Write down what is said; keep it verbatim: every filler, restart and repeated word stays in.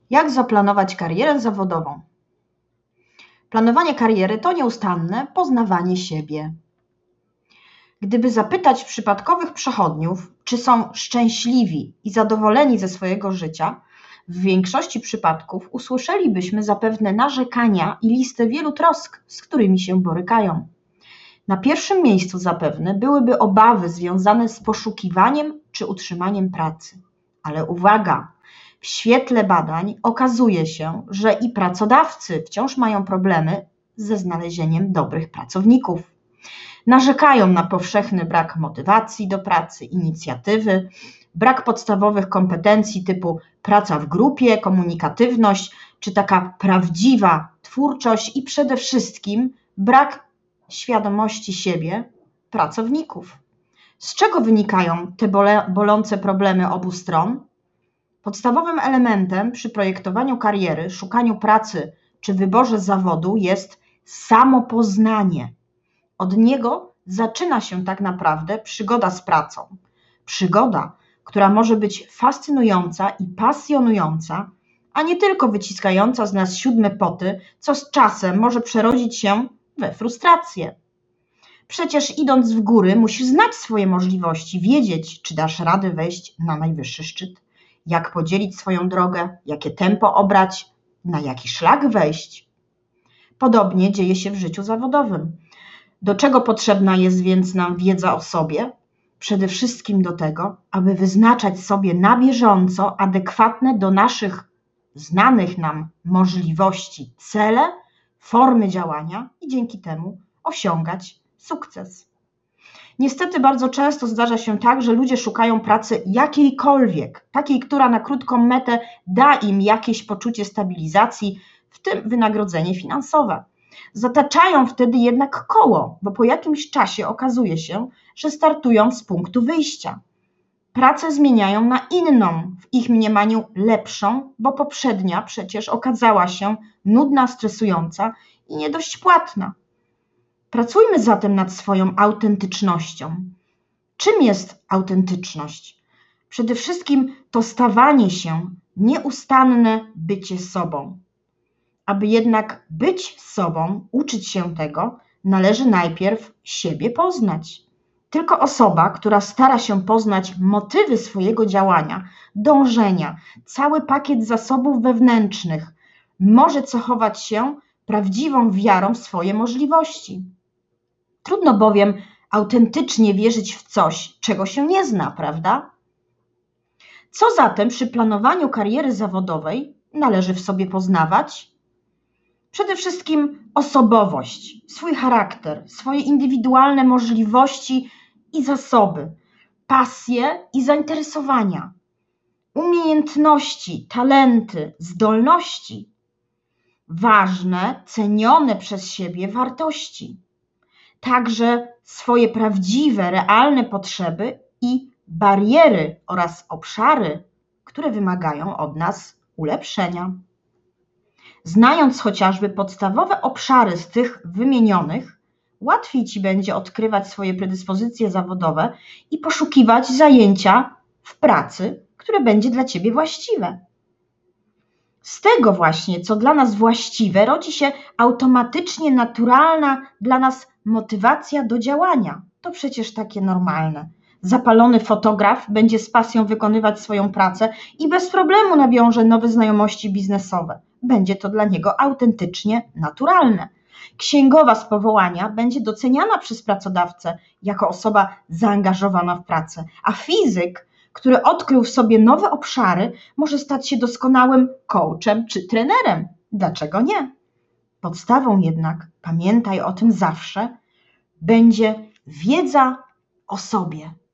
Jak zaplanować karierę zawodową? Planowanie kariery to nieustanne poznawanie siebie. Gdyby zapytać przypadkowych przechodniów, czy są szczęśliwi i zadowoleni ze swojego życia, w większości przypadków usłyszelibyśmy zapewne narzekania i listę wielu trosk, z którymi się borykają. Na pierwszym miejscu zapewne byłyby obawy związane z poszukiwaniem czy utrzymaniem pracy. Ale uwaga! W świetle badań okazuje się, że i pracodawcy wciąż mają problemy ze znalezieniem dobrych pracowników. Narzekają na powszechny brak motywacji do pracy, inicjatywy, brak podstawowych kompetencji typu praca w grupie, komunikatywność, czy taka prawdziwa twórczość i przede wszystkim brak świadomości siebie pracowników. Z czego wynikają te bole, bolące problemy obu stron? Podstawowym elementem przy projektowaniu kariery, szukaniu pracy czy wyborze zawodu jest samopoznanie. Od niego zaczyna się tak naprawdę przygoda z pracą. Przygoda, która może być fascynująca i pasjonująca, a nie tylko wyciskająca z nas siódme poty, co z czasem może przerodzić się we frustrację. Przecież idąc w góry musisz znać swoje możliwości, wiedzieć, czy dasz radę wejść na najwyższy szczyt, jak podzielić swoją drogę, jakie tempo obrać, na jaki szlak wejść. Podobnie dzieje się w życiu zawodowym. Do czego potrzebna jest więc nam wiedza o sobie? Przede wszystkim do tego, aby wyznaczać sobie na bieżąco adekwatne do naszych znanych nam możliwości cele, formy działania i dzięki temu osiągać sukces. Niestety bardzo często zdarza się tak, że ludzie szukają pracy jakiejkolwiek, takiej, która na krótką metę da im jakieś poczucie stabilizacji, w tym wynagrodzenie finansowe. Zataczają wtedy jednak koło, bo po jakimś czasie okazuje się, że startują z punktu wyjścia. Pracę zmieniają na inną, w ich mniemaniu lepszą, bo poprzednia przecież okazała się nudna, stresująca i nie dość płatna. Pracujmy zatem nad swoją autentycznością. Czym jest autentyczność? Przede wszystkim to stawanie się, nieustanne bycie sobą. Aby jednak być sobą, uczyć się tego, należy najpierw siebie poznać. Tylko osoba, która stara się poznać motywy swojego działania, dążenia, cały pakiet zasobów wewnętrznych, może cechować się prawdziwą wiarą w swoje możliwości. Trudno bowiem autentycznie wierzyć w coś, czego się nie zna, prawda? Co zatem przy planowaniu kariery zawodowej należy w sobie poznawać? Przede wszystkim osobowość, swój charakter, swoje indywidualne możliwości i zasoby, pasje i zainteresowania, umiejętności, talenty, zdolności, ważne, cenione przez siebie wartości, także swoje prawdziwe, realne potrzeby i bariery oraz obszary, które wymagają od nas ulepszenia. Znając chociażby podstawowe obszary z tych wymienionych, łatwiej Ci będzie odkrywać swoje predyspozycje zawodowe i poszukiwać zajęcia w pracy, które będzie dla Ciebie właściwe. Z tego właśnie, co dla nas właściwe, rodzi się automatycznie naturalna dla nas motywacja do działania. To przecież takie normalne. Zapalony fotograf będzie z pasją wykonywać swoją pracę i bez problemu nawiąże nowe znajomości biznesowe. Będzie to dla niego autentycznie naturalne. Księgowa z powołania będzie doceniana przez pracodawcę jako osoba zaangażowana w pracę, a fizyk, który odkrył w sobie nowe obszary, może stać się doskonałym coachem czy trenerem. Dlaczego nie? Podstawą jednak, pamiętaj o tym zawsze, będzie wiedza o sobie.